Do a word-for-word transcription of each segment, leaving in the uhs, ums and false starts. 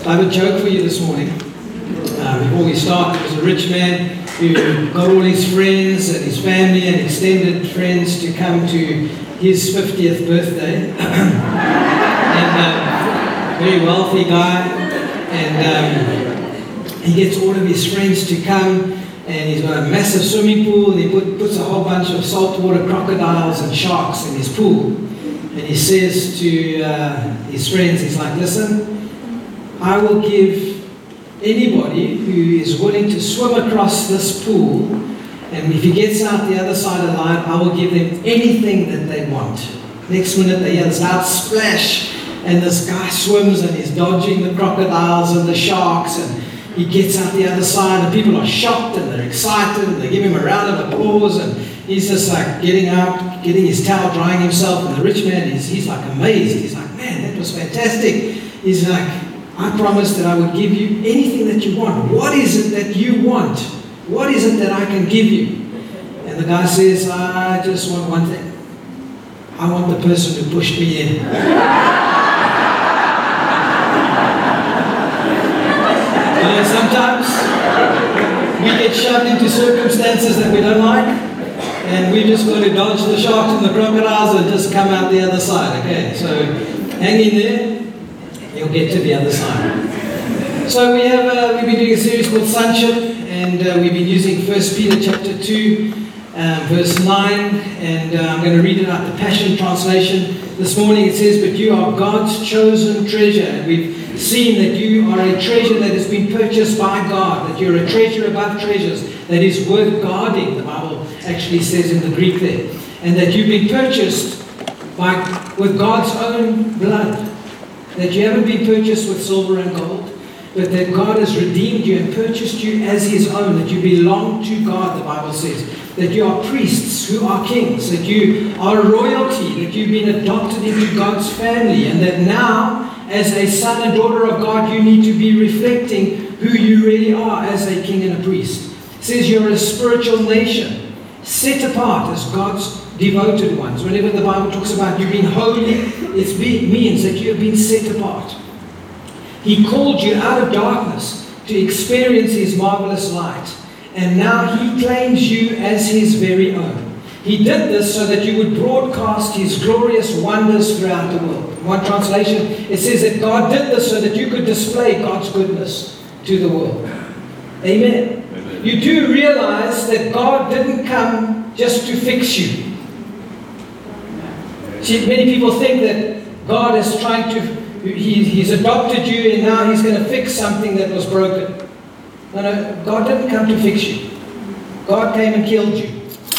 I have a joke for you this morning. Uh, before we start, there was a rich man who got all his friends and his family and extended friends to come to his fiftieth birthday. and uh, very wealthy guy. And um, he gets all of his friends to come, and he's got a massive swimming pool, and he put, puts a whole bunch of saltwater crocodiles and sharks in his pool. And he says to uh, his friends, he's like, listen, I will give anybody who is willing to swim across this pool, and if he gets out the other side of the line, I will give them anything that they want. Next minute they hear this loud splash, and this guy swims and he's dodging the crocodiles and the sharks, and he gets out the other side, and people are shocked and they're excited, and they give him a round of applause, and he's just like getting out, getting his towel, drying himself, and the rich man is he's like amazed. He's like, man, that was fantastic. He's like, I promised that I would give you anything that you want. What is it that you want? What is it that I can give you? And the guy says, I just want one thing. I want the person who pushed me in. You know, sometimes we get shoved into circumstances that we don't like, and we just got to dodge the sharks and the crocodiles and just come out the other side. Okay, so hang in there. You'll get to the other side. So we have uh, we've been doing a series called Sonship, and uh, we've been using First Peter chapter two, um, verse nine, and uh, I'm going to read it out the Passion Translation. This morning it says, "But you are God's chosen treasure." And we've seen that you are a treasure that has been purchased by God, that you're a treasure above treasures, that is worth guarding, the Bible actually says in the Greek there, and that you've been purchased by with God's own blood. That you haven't been purchased with silver and gold, but that God has redeemed you and purchased you as His own, that you belong to God, the Bible says. That you are priests who are kings, that you are royalty, that you've been adopted into God's family, and that now, as a son and daughter of God, you need to be reflecting who you really are as a king and a priest. It says you're a spiritual nation, set apart as God's devoted ones. Whenever the Bible talks about you being holy, it means that you have been set apart. He called you out of darkness to experience His marvelous light, and now He claims you as His very own. He did this so that you would broadcast His glorious wonders throughout the world. In one translation, it says that God did this so that you could display God's goodness to the world. Amen. Amen. You do realize that God didn't come just to fix you. See, many people think that God is trying to, he, He's adopted you and now He's going to fix something that was broken. No, no, God didn't come to fix you. God came and killed you.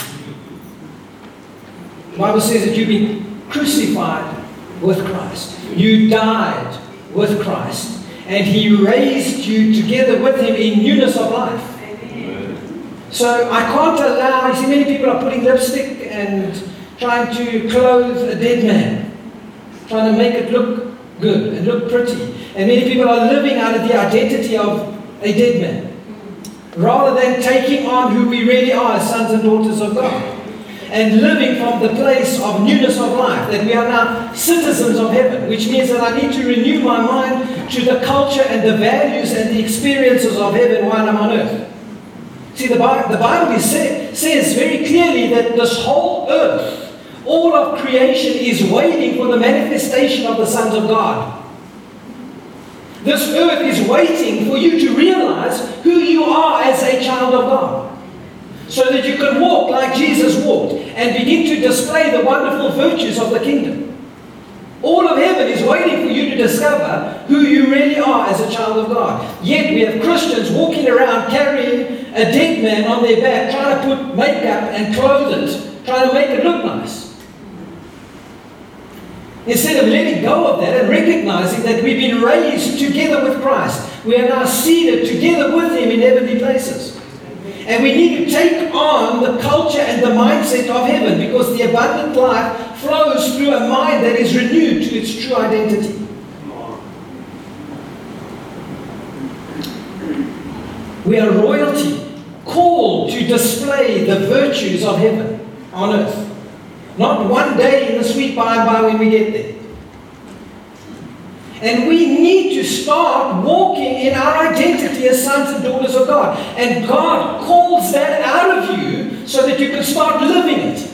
The Bible says that you've been crucified with Christ. You died with Christ. And He raised you together with Him in newness of life. So I can't allow, you see, many people are putting lipstick and trying to clothe a dead man, trying to make it look good and look pretty. And many people are living out of the identity of a dead man, rather than taking on who we really are as sons and daughters of God, and living from the place of newness of life, that we are now citizens of heaven, which means that I need to renew my mind to the culture and the values and the experiences of heaven while I'm on earth. See, the Bible, the Bible is say, says very clearly that this whole earth, all of creation is waiting for the manifestation of the sons of God. This earth is waiting for you to realize who you are as a child of God, so that you can walk like Jesus walked and begin to display the wonderful virtues of the kingdom. All of heaven is waiting for you to discover who you really are as a child of God. Yet we have Christians walking around carrying a dead man on their back, trying to put makeup and clothe it, trying to make it look nice. Instead of letting go of that and recognizing that we've been raised together with Christ, we are now seated together with Him in heavenly places. And we need to take on the culture and the mindset of heaven, because the abundant life flows through a mind that is renewed to its true identity. We are royalty, called to display the virtues of heaven on earth. Not one day in the sweet by and by when we get there. And we need to start walking in our identity as sons and daughters of God. And God calls that out of you so that you can start living it.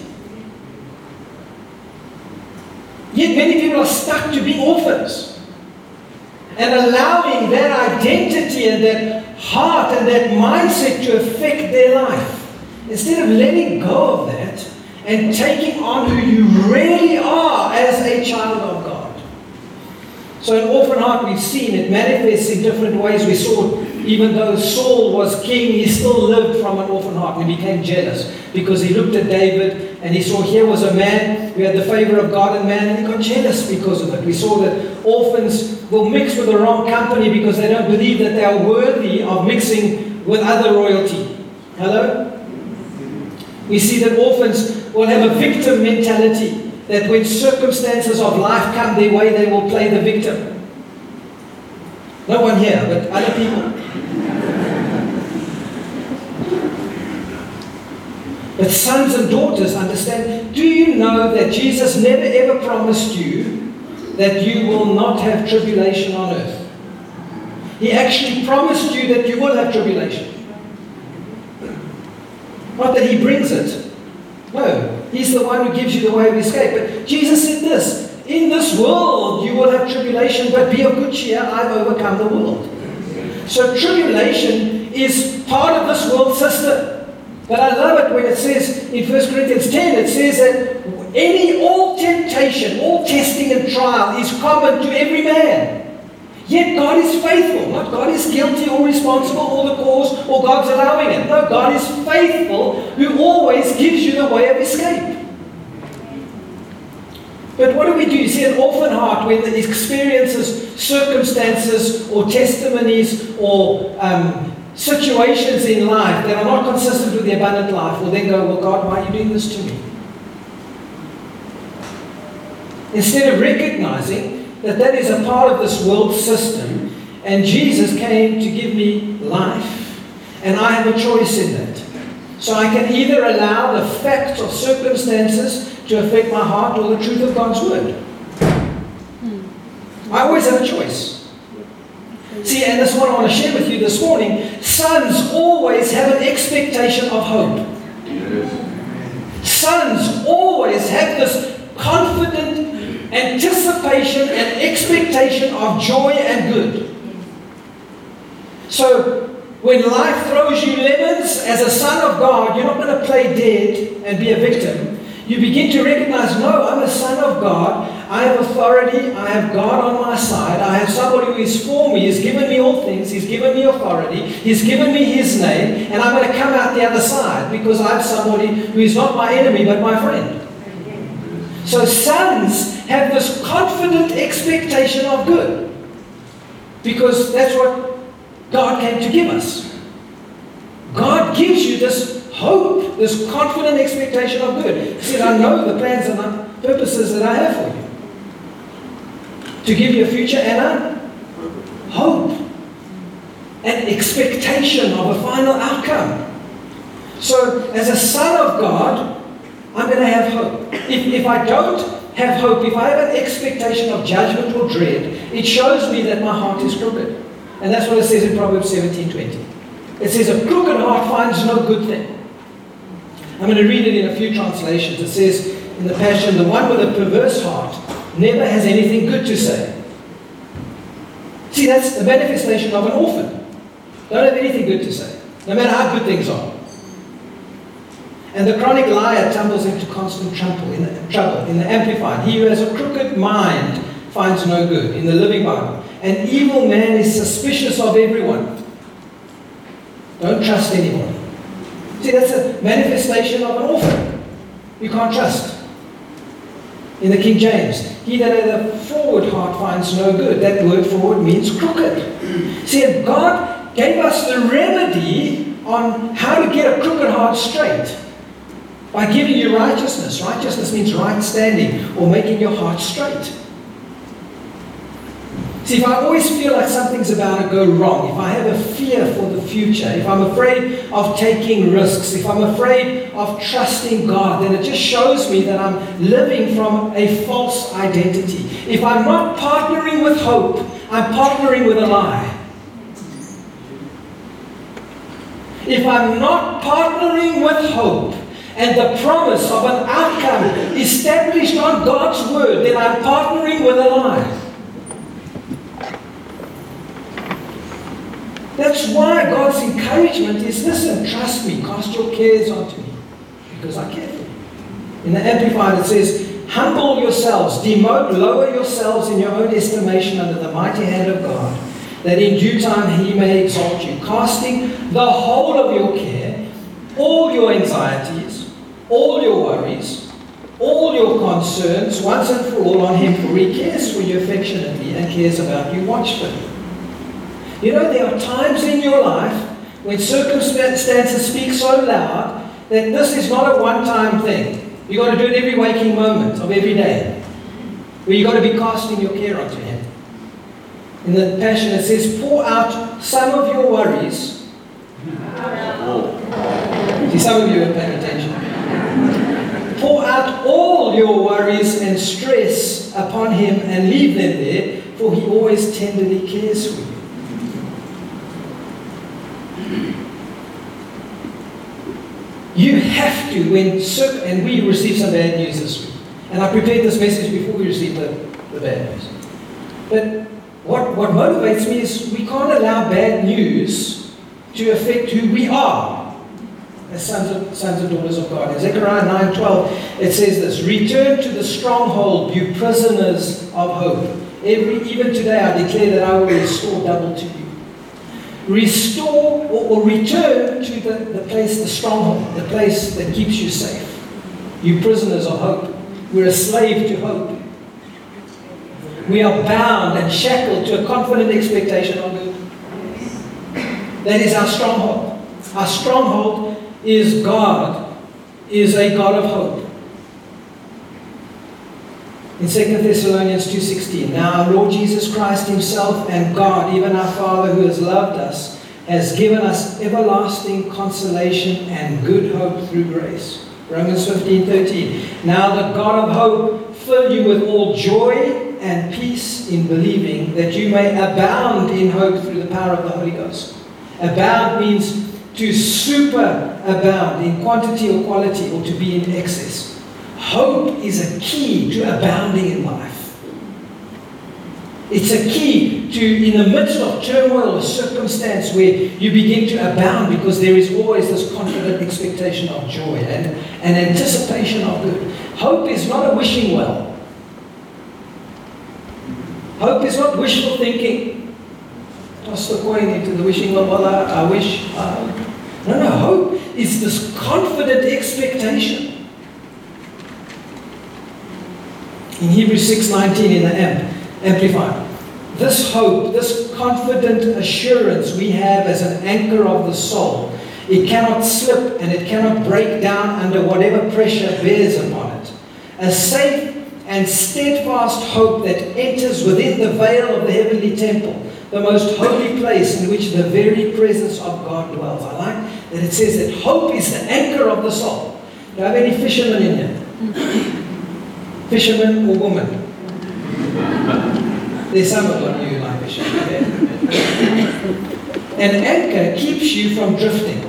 Yet many people are stuck to being orphans and allowing that identity and that heart and that mindset to affect their life. Instead of letting go of that and taking on who you really are as a child of God. So an orphan heart, we've seen it manifests in different ways. We saw even though Saul was king, he still lived from an orphan heart. He became jealous because he looked at David and he saw here was a man who had the favor of God and man, and he got jealous because of it. We saw that orphans will mix with the wrong company because they don't believe that they are worthy of mixing with other royalty. Hello? We see that orphans will have a victim mentality, that when circumstances of life come their way, they will play the victim. No one here, but other people. But sons and daughters, understand, do you know that Jesus never ever promised you that you will not have tribulation on earth? He actually promised you that you will have tribulation. Not that He brings it. No, He's the one who gives you the way of escape. But Jesus said this, in this world you will have tribulation, but be of good cheer, I've overcome the world. So tribulation is part of this world system. But I love it when it says in First Corinthians ten, it says that any, all temptation, all testing and trial is common to every man. Yet God is faithful. Not God is guilty or responsible or the cause or God's allowing it. No, God is faithful who always gives you the way of escape. But what do we do? You see, an orphan heart, when it experiences circumstances or testimonies or um, situations in life that are not consistent with the abundant life, will then go, well, God, why are you doing this to me? Instead of recognizing that that is a part of this world system, and Jesus came to give me life, and I have a choice in that. So I can either allow the facts of circumstances to affect my heart or the truth of God's word. I always have a choice. See, and this is what I want to share with you this morning. Sons always have an expectation of hope. Sons always have this confident anticipation and expectation of joy and good. So when life throws you lemons, as a son of God, you're not going to play dead and be a victim. You begin to recognize, no, I'm a son of God. I have authority. I have God on my side. I have somebody who is for me. He's given me all things. He's given me authority. He's given me His name. And I'm going to come out the other side because I have somebody who is not my enemy but my friend. So sons have this confident expectation of good because that's what God came to give us. God gives you this hope, this confident expectation of good. He said, I know the plans and the purposes that I have for you. To give you a future and a hope. An expectation of a final outcome. So, as a son of God, I'm going to have hope. If, if I don't have hope, if I have an expectation of judgment or dread, it shows me that my heart is crooked. And that's what it says in Proverbs seventeen twenty. It says, a crooked heart finds no good thing. I'm going to read it in a few translations. It says in the Passion, the one with a perverse heart never has anything good to say. See, that's the manifestation of an orphan. Don't have anything good to say, no matter how good things are. And the chronic liar tumbles into constant trouble in the, trouble. In the Amplified, he who has a crooked mind finds no good. In the Living Bible, an evil man is suspicious of everyone. Don't trust anyone. See, that's a manifestation of an orphan. You can't trust. In the King James, he that hath a forward heart finds no good. That word forward means crooked. See, and God gave us the remedy on how to get a crooked heart straight. By giving you righteousness. Righteousness means right standing or making your heart straight. See, if I always feel like something's about to go wrong, if I have a fear for the future, if I'm afraid of taking risks, if I'm afraid of trusting God, then it just shows me that I'm living from a false identity. If I'm not partnering with hope, I'm partnering with a lie. if I'm not partnering with hope and the promise of an outcome established on God's word, then I'm partnering with a lie. That's why God's encouragement is, listen, trust me, cast your cares onto me, because I care for you. In the Amplified it says, humble yourselves, demote, lower yourselves in your own estimation under the mighty hand of God, that in due time He may exalt you, casting the whole of your care, all your anxieties, all your worries, all your concerns, once and for all on Him, for He cares for you affectionately and cares about you watchfully. You know, there are times in your life when circumstances speak so loud that this is not a one-time thing. You've got to do it every waking moment of every day, where you've got to be casting your care onto Him. In the Passion it says, pour out some of your worries. See, some of you are paying attention. Pour out all your worries and stress upon Him and leave them there, for He always tenderly cares for you. You have to, when, and we received some bad news this week, and I prepared this message before we received the, the bad news. But what, what motivates me is we can't allow bad news to affect who we are as sons of, sons and daughters of God. In Zechariah nine twelve, it says this, return to the stronghold, you prisoners of hope. Every, even today I declare that I will restore double to you. Restore or, or return to the, the place, the stronghold, the place that keeps you safe. You prisoners of hope. We're a slave to hope. We are bound and shackled to a confident expectation of good. That is our stronghold. Our stronghold is God, is a God of hope. In Second Thessalonians two sixteen, now our Lord Jesus Christ Himself and God, even our Father who has loved us, has given us everlasting consolation and good hope through grace. Romans fifteen thirteen, now the God of hope fill you with all joy and peace in believing, that you may abound in hope through the power of the Holy Ghost. Abound means to super abound in quantity or quality, or to be in excess. Hope is a key to abounding in life. It's a key to, in the midst of turmoil or circumstance, where you begin to abound, because there is always this confident expectation of joy and an anticipation of good. Hope is not a wishing well. Hope is not wishful thinking. Toss the coin into the wishing well, well I, I wish. Uh, no, no, hope is this confident expectation. In Hebrews six nineteen in the Amp, Amplified, this hope, this confident assurance we have as an anchor of the soul, it cannot slip and it cannot break down under whatever pressure bears upon it. A safe and steadfast hope that enters within the veil of the heavenly temple, the most holy place in which the very presence of God dwells. I like that it says that hope is the anchor of the soul. Do I have any fishermen in here? Fisherman or woman? There's some of you who like fishing. Okay? An anchor keeps you from drifting.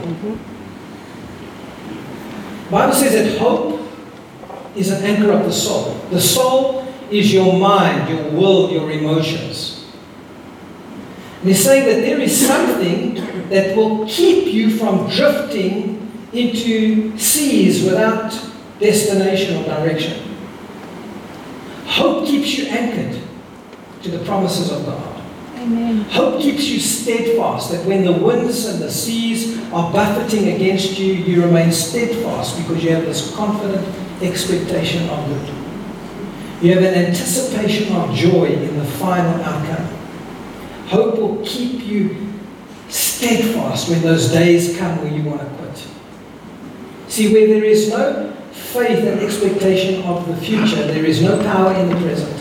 The Bible says that hope is an anchor of the soul. The soul is your mind, your will, your emotions. And he's saying that there is something that will keep you from drifting into seas without destination or direction. Hope keeps you anchored to the promises of God. Amen. Hope keeps you steadfast, that when the winds and the seas are buffeting against you, you remain steadfast because you have this confident expectation of good. You have an anticipation of joy in the final outcome. Hope will keep you steadfast when those days come where you want to quit. See, where there is no faith and expectation of the future, there is no power in the present.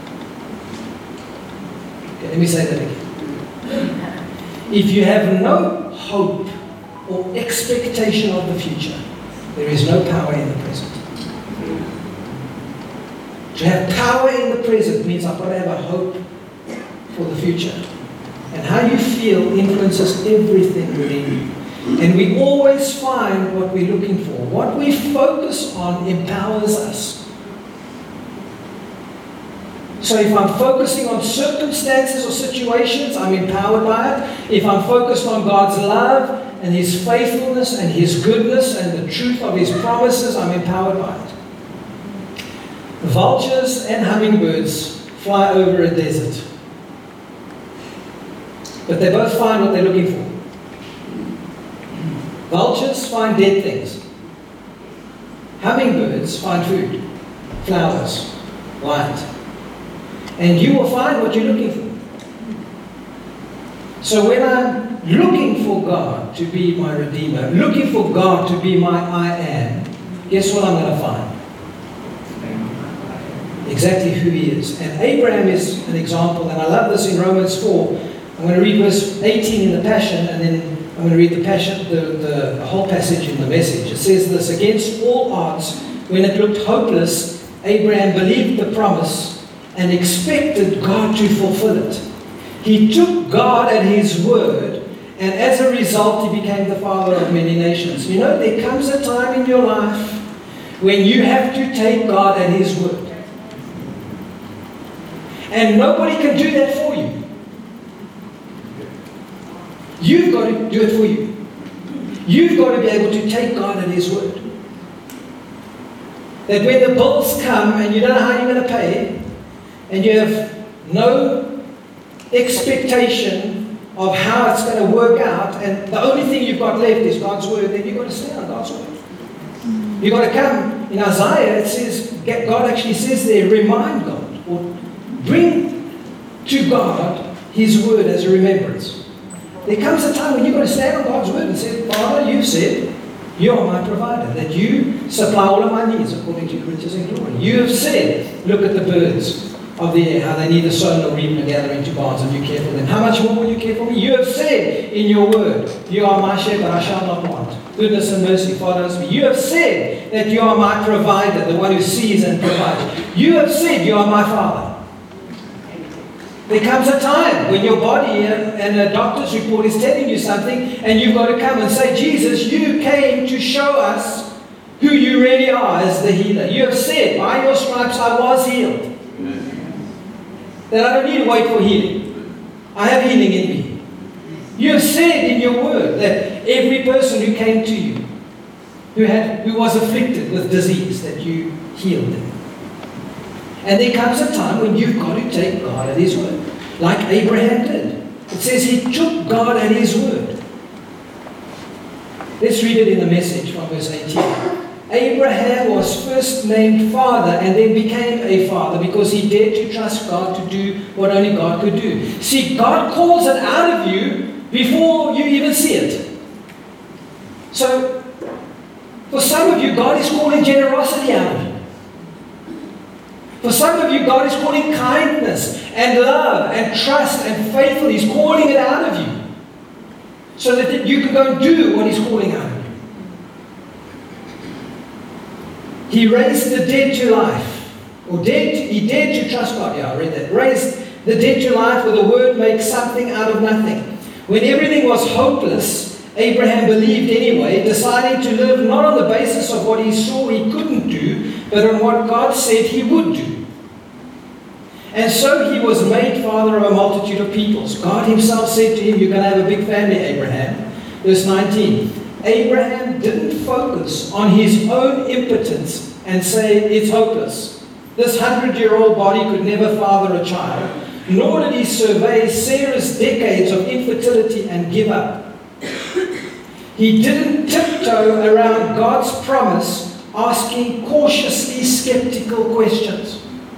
Okay, let me say that again. If you have no hope or expectation of the future, there is no power in the present. To have power in the present means I've got to have a hope for the future. And how you feel influences everything within you. And we always find what we're looking for. What we focus on empowers us. So if I'm focusing on circumstances or situations, I'm empowered by it. If I'm focused on God's love and His faithfulness and His goodness and the truth of His promises, I'm empowered by it. Vultures and hummingbirds fly over a desert. But they both find what they're looking for. Vultures find dead things. Hummingbirds find food, flowers, light. And you will find what you're looking for. So when I'm looking for God to be my Redeemer, looking for God to be my I am, guess what I'm going to find? Exactly who He is. And Abraham is an example, and I love this in Romans four. I'm going to read verse eighteen in the Passion, and then I'm going to read the Passion, the, the, the whole passage in the Message. It says this: against all odds, when it looked hopeless, Abraham believed the promise and expected God to fulfill it. He took God at His word, and as a result, he became the father of many nations. You know, there comes a time in your life when you have to take God at His word. And nobody can do that for you. You've got to do it for you. You've got to be able to take God at His word. That when the bills come and you don't know how you're going to pay, and you have no expectation of how it's going to work out, and the only thing you've got left is God's word, then you've got to stand on God's word. You've got to come. In Isaiah, it says, God actually says there, remind God, or bring to God His word as a remembrance. There comes a time when you've got to stand on God's word and say, Father, you said, you are my provider, that you supply all of my needs according to your riches and glory. You have said, look at the birds of the air, how they neither sow nor reap nor gather into barns, and you care for them. How much more will you care for me? You have said in your word, you are my shepherd, I shall not want. Goodness and mercy follows me. You have said that you are my provider, the one who sees and provides. You have said you are my Father. There comes a time when your body and a doctor's report is telling you something, and you've got to come and say, Jesus, you came to show us who you really are as the healer. You have said, by your stripes I was healed. That I don't need to wait for healing. I have healing in me. You have said in your word that every person who came to you, who had, who was afflicted with disease, that you healed them. And there comes a time when you've got to take God at His word, like Abraham did. It says he took God at His word. Let's read it in the Message from verse eighteen. Abraham was first named father and then became a father because he dared to trust God to do what only God could do. See, God calls it out of you before you even see it. So, for some of you, God is calling generosity out of you. For some of you, God is calling kindness and love and trust and faithfulness. He's calling it out of you so that you can go and do what He's calling out of you. He raised the dead to life. Or dead, he dared to trust God. Yeah, I read that. Raised the dead to life with a word, make something out of nothing. When everything was hopeless, Abraham believed anyway, deciding to live not on the basis of what he saw he couldn't do, but on what God said He would do. And so he was made father of a multitude of peoples. God Himself said to him, you're going to have a big family, Abraham. Verse nineteen. Abraham didn't focus on his own impotence and say, it's hopeless. This hundred-year-old body could never father a child. Nor did he survey Sarah's decades of infertility and give up. He didn't tiptoe around God's promise, asking cautiously skeptical questions.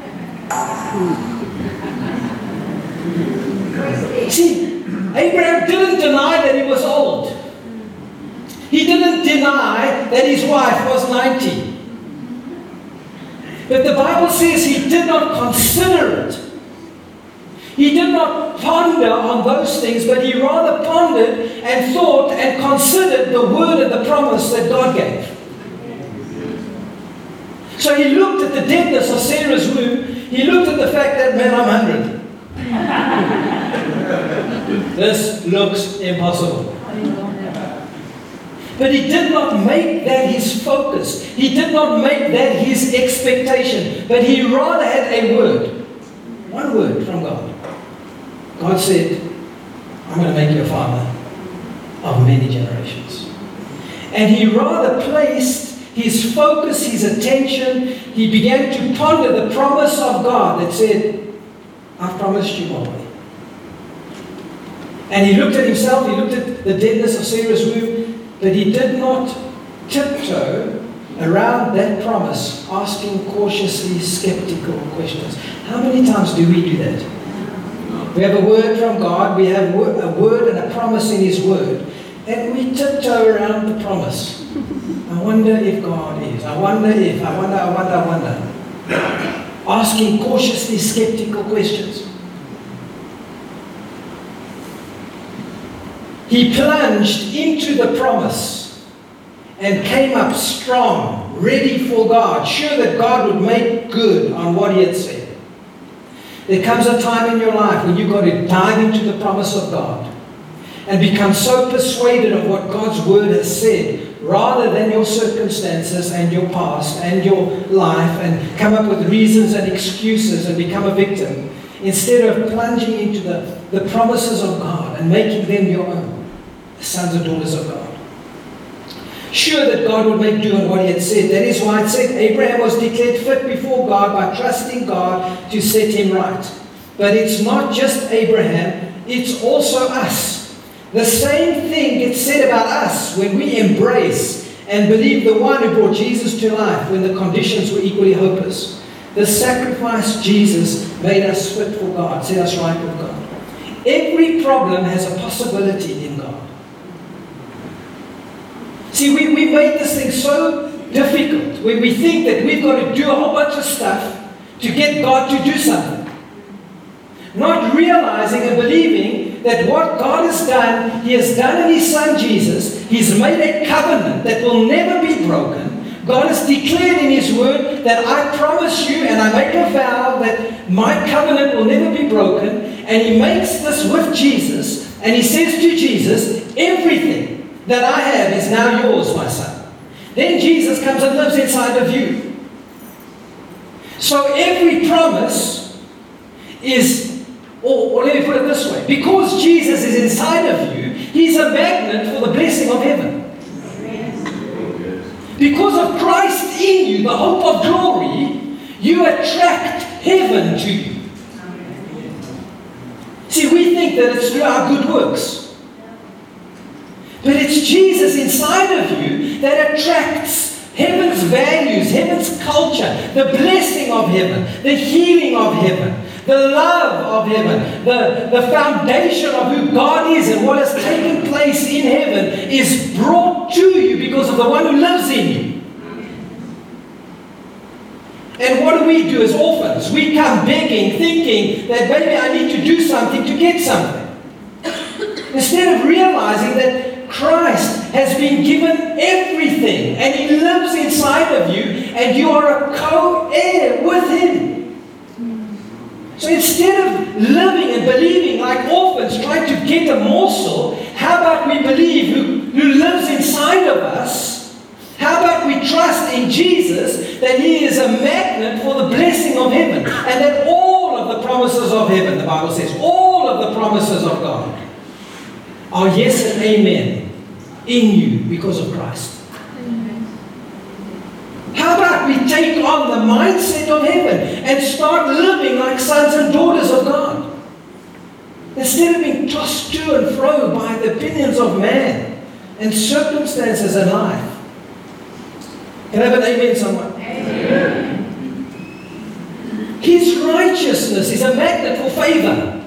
See, Abraham didn't deny that he was old. He didn't deny that his wife was ninety. But the Bible says he did not consider it. He did not ponder on those things, but he rather pondered and thought and considered the word and the promise that God gave. So he looked at the deadness of Sarah's womb. He looked at the fact that, man, I'm one hundred. This looks impossible. But he did not make that his focus. He did not make that his expectation. But he rather had a word. One word from God. God said, I'm going to make you a father of many generations. And he rather placed his focus, his attention, he began to ponder the promise of God that said, I've promised you one way. And he looked at himself, he looked at the deadness of Sarah's womb, but he did not tiptoe around that promise, asking cautiously skeptical questions. How many times do we do that? We have a word from God, we have a word and a promise in his word, and we tiptoe around the promise. I wonder if God is. I wonder if. I wonder, I wonder, I wonder. Asking cautiously skeptical questions. He plunged into the promise and came up strong, ready for God, sure that God would make good on what he had said. There comes a time in your life when you've got to dive into the promise of God and become so persuaded of what God's word has said, rather than your circumstances and your past and your life, and come up with reasons and excuses and become a victim, instead of plunging into the, the promises of God and making them your own, the sons and daughters of God. Sure that God would make do on what he had said. That is why it said Abraham was declared fit before God by trusting God to set him right. But it's not just Abraham, it's also us. The same thing gets said about us when we embrace and believe the one who brought Jesus to life when the conditions were equally hopeless. The sacrifice Jesus made us fit for God, set us right with God. Every problem has a possibility in God. See, we, we made this thing so difficult when we think that we've got to do a whole bunch of stuff to get God to do something. Not realizing and believing that what God has done, he has done in his Son Jesus. He's made a covenant that will never be broken. God has declared in his word that I promise you and I make a vow that my covenant will never be broken. And he makes this with Jesus. And he says to Jesus, everything that I have is now yours, my son. Then Jesus comes and lives inside of you. So every promise is, or, or let me put it this way, because Jesus is inside of you, he's a magnet for the blessing of heaven. Because of Christ in you, the hope of glory, you attract heaven to you. See, we think that it's through our good works. But it's Jesus inside of you that attracts heaven's values, heaven's culture, the blessing of heaven, the healing of heaven, the love of heaven, the, the foundation of who God is and what has taken place in heaven is brought to you because of the one who lives in you. And what do we do as orphans? We come begging, thinking that maybe I need to do something to get something. Instead of realizing that Christ has been given everything and he lives inside of you and you are a co-heir with him. So instead of living and believing like orphans trying to get a morsel, how about we believe who, who lives inside of us? How about we trust in Jesus that he is a magnet for the blessing of heaven and that all of the promises of heaven, the Bible says, all of the promises of God are yes and amen in you because of Christ. How about we take on the mindset of heaven and start living like sons and daughters of God? Instead of being tossed to and fro by the opinions of man and circumstances in life. Can I have an amen, someone? Amen. His righteousness is a magnet for favor.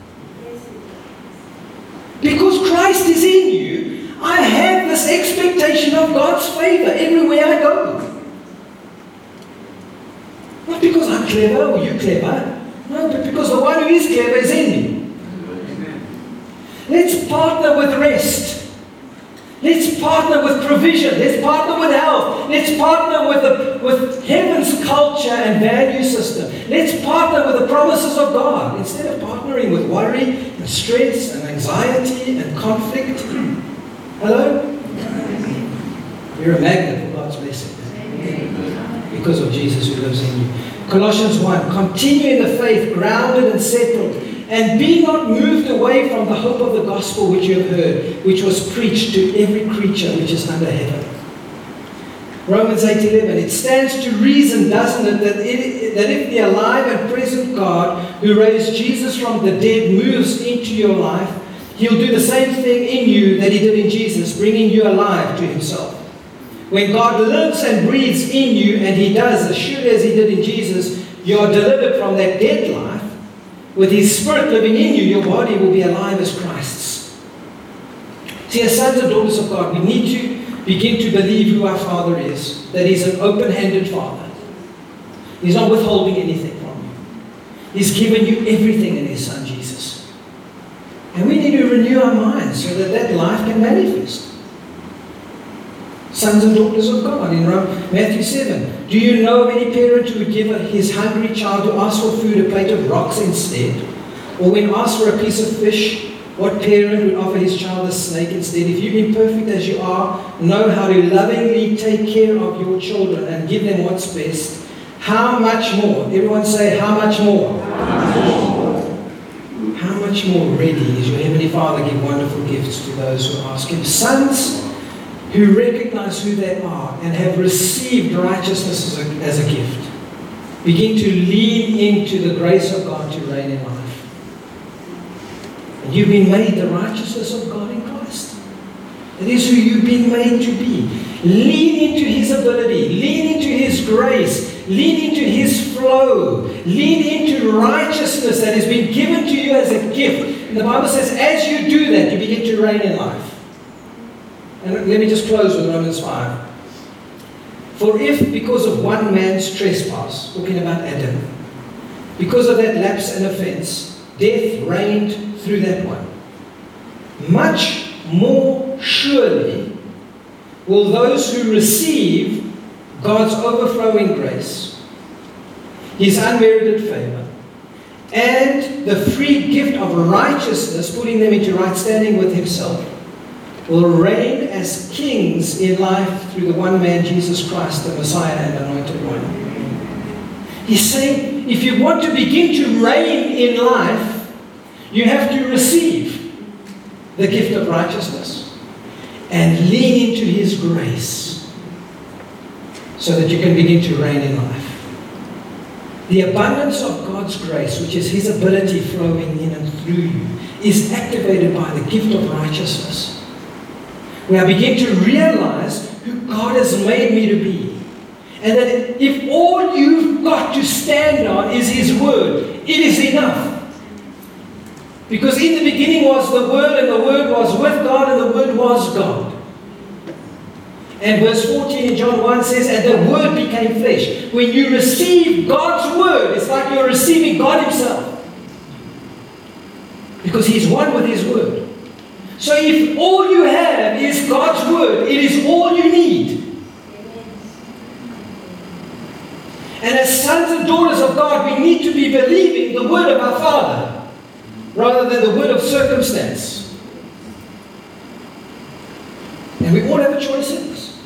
Because Christ is in you, I have this expectation of God's favor everywhere I go. Not because I'm clever or you're clever. No, but because the one who is clever is in me. Let's partner with rest. Let's partner with provision. Let's partner with health. Let's partner with, the, with heaven's culture and value system. Let's partner with the promises of God instead of partnering with worry and stress and anxiety and conflict. Hello? You're a magnet for God's blessing. Because of Jesus who lives in you. Colossians one, continue in the faith, grounded and settled, and be not moved away from the hope of the gospel which you have heard, which was preached to every creature which is under heaven. Romans eight eleven, it stands to reason, doesn't it, that, it, that if the alive and present God who raised Jesus from the dead moves into your life, He'll do the same thing in you that He did in Jesus, bringing you alive to Himself. When God lives and breathes in you, and He does as surely as He did in Jesus, you are delivered from that dead life. With His Spirit living in you, your body will be alive as Christ's. See, as sons and daughters of God, we need to begin to believe who our Father is, that He's an open-handed Father. He's not withholding anything from you. He's given you everything in His Son, Jesus. And we need to renew our minds so that that life can manifest. Sons and daughters of God in Matthew seven. Do you know of any parent who would give his hungry child who asks for food a plate of rocks instead? Or when asked for a piece of fish, what parent would offer his child a snake instead? If you, imperfect as you are, know how to lovingly take care of your children and give them what's best, how much more? Everyone say, how much more? How much more ready is your Heavenly Father give wonderful gifts to those who ask Him? Sons who recognize who they are and have received righteousness as a, as a gift, begin to lean into the grace of God to reign in life. And you've been made the righteousness of God in Christ. That is who you've been made to be. Lean into His ability. Lean into His grace. Lean into His flow. Lean into righteousness that has been given to you as a gift. And the Bible says, as you do that, you begin to reign in life. And let me just close with Romans five. For if, because of one man's trespass, talking about Adam, because of that lapse and offense, death reigned through that one, much more surely will those who receive God's overflowing grace, His unmerited favor, and the free gift of righteousness, putting them into right standing with Himself, will reign as kings in life through the one man, Jesus Christ, the Messiah and Anointed One. He's saying, if you want to begin to reign in life, you have to receive the gift of righteousness and lean into His grace so that you can begin to reign in life. The abundance of God's grace, which is His ability flowing in and through you, is activated by the gift of righteousness. Where I begin to realize who God has made me to be. And that if all you've got to stand on is His Word, it is enough. Because in the beginning was the Word, and the Word was with God, and the Word was God. And verse fourteen in John one says, and the Word became flesh. When you receive God's Word, it's like you're receiving God Himself. Because He's one with His Word. So if all you have is God's Word, it is all you need. And as sons and daughters of God, we need to be believing the Word of our Father rather than the word of circumstance. And we all have a choice in this.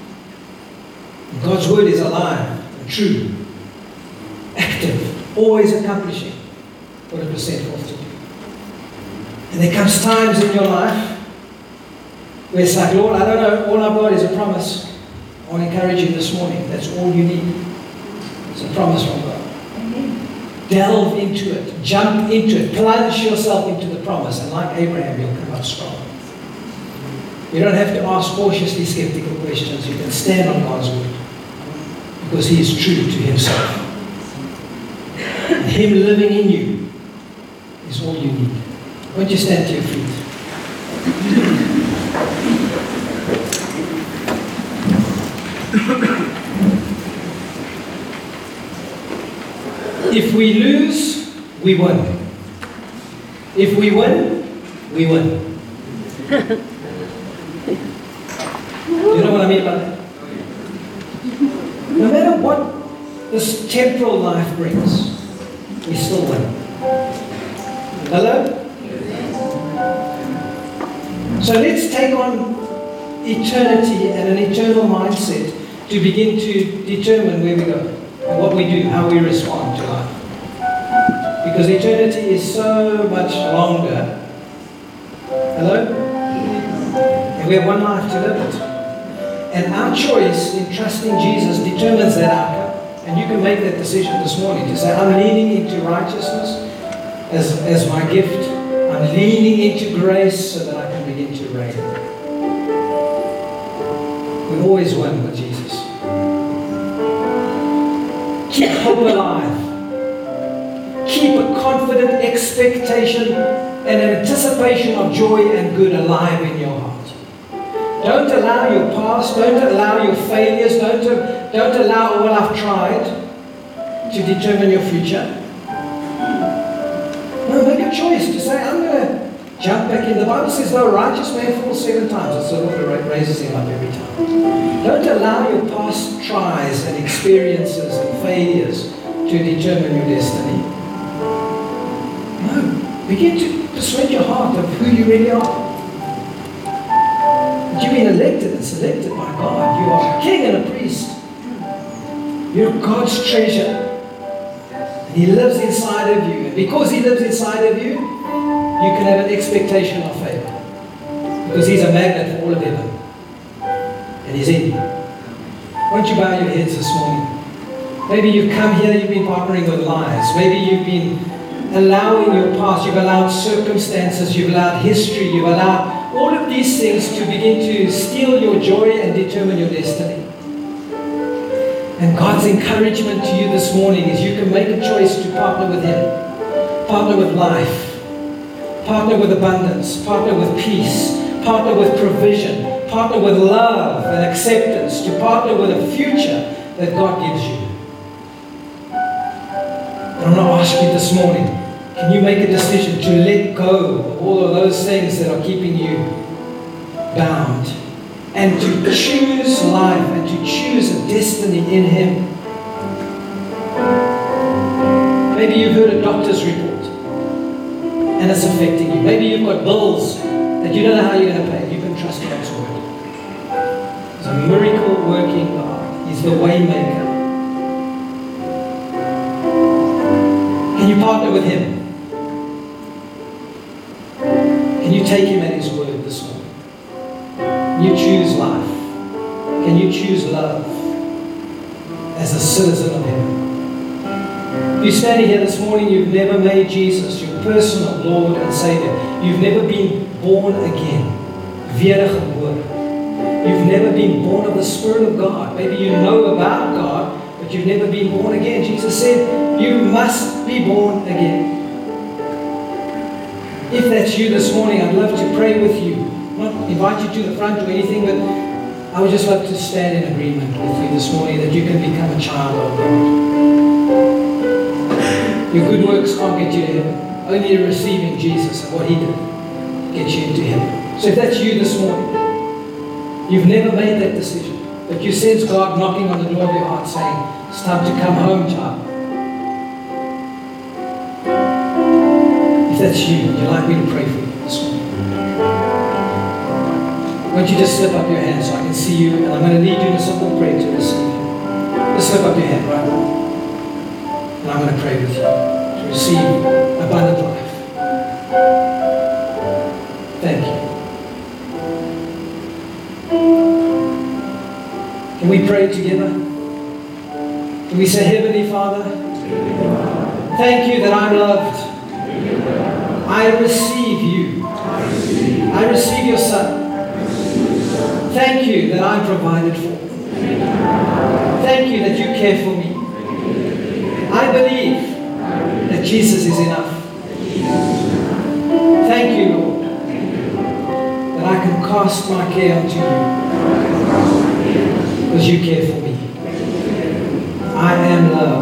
God's Word is alive and true, active, always accomplishing what it was sent forth to do. And there comes times in your life where it's like, Lord, I don't know, all I've got is a promise. I want to encourage you this morning. That's all you need. It's a promise from God. Amen. Delve into it. Jump into it. Plunge yourself into the promise. And like Abraham, you'll come out strong. You don't have to ask cautiously skeptical questions. You can stand on God's Word. Because He is true to Himself. And Him living in you is all you need. Won't you stand to your feet? If we lose, we win. If we win, we win. You know what I mean by that? No matter what this temporal life brings, we still win. Hello? So let's take on eternity and an eternal mindset to begin to determine where we go, and what we do, how we respond to life. Because eternity is so much longer. Hello? And we have one life to live it. And our choice in trusting Jesus determines that outcome. And you can make that decision this morning to say, I'm leaning into righteousness as, as my gift. I'm leaning into grace so that I can begin to reign. We always win with Jesus. Keep hope alive. Keep a confident expectation and anticipation of joy and good alive in your heart. Don't allow your past, don't allow your failures, don't, don't allow all I've tried to determine your future. No, make a choice to say, I'm going to jump back in. The Bible says, though a righteous man falls seven times, it's the Lord that raises him up every time. Don't allow your past tries and experiences and failures to determine your destiny. No, begin to persuade your heart of who you really are. You've been elected and selected by God. You are a king and a priest. You're God's treasure. And He lives inside of you. And because He lives inside of you, you can have an expectation of favor. Because He's a magnet for all of heaven. And He's in you. Won't you bow your heads this morning? Maybe you've come here, you've been partnering with lies. Maybe you've been allowing your past, you've allowed circumstances, you've allowed history, you've allowed all of these things to begin to steal your joy and determine your destiny. And God's encouragement to you this morning is you can make a choice to partner with Him. Partner with life. Partner with abundance. Partner with peace. Partner with provision. Partner with love and acceptance. To partner with a future that God gives you. And I'm going to ask you this morning, can you make a decision to let go of all of those things that are keeping you bound and to choose life and to choose a destiny in Him? Maybe you've heard a doctor's report and it's affecting you. Maybe you've got bills that you don't know how you're going to pay. You can trust God's word. He's a miracle working God. He's the way maker. Can you partner with Him? Can you take Him at His word this morning? Can you choose life? Can you choose love as a citizen of heaven? You're standing here this morning, you've never made Jesus your personal Lord and Savior. You've never been born again. Wedergeboren. You've never been born of the Spirit of God. Maybe you know about God, but you've never been born again. Jesus said, you must be born again. If that's you this morning, I'd love to pray with you. Not invite you to the front or anything, but I would just love to stand in agreement with you this morning that you can become a child of God. Your good works can't get you to heaven. Only receiving Jesus and what He did gets you into heaven. So if that's you this morning, you've never made that decision, but you sense God knocking on the door of your heart saying, it's time to come home, child. If that's you, you'd like me to pray for you this morning, won't you just slip up your hand so I can see you, and I'm going to lead you in a simple prayer to receive. Just slip up your hand right now, and I'm going to pray with you to receive abundant life. Thank you. Can we pray together? Can we say, Heavenly Father, thank you that I'm loved. I receive you. I receive your Son. Thank you that I'm provided for. Thank you that you care for me. I believe that Jesus is enough. Thank you, Lord, that I can cast my care unto you because you care for me. I am loved.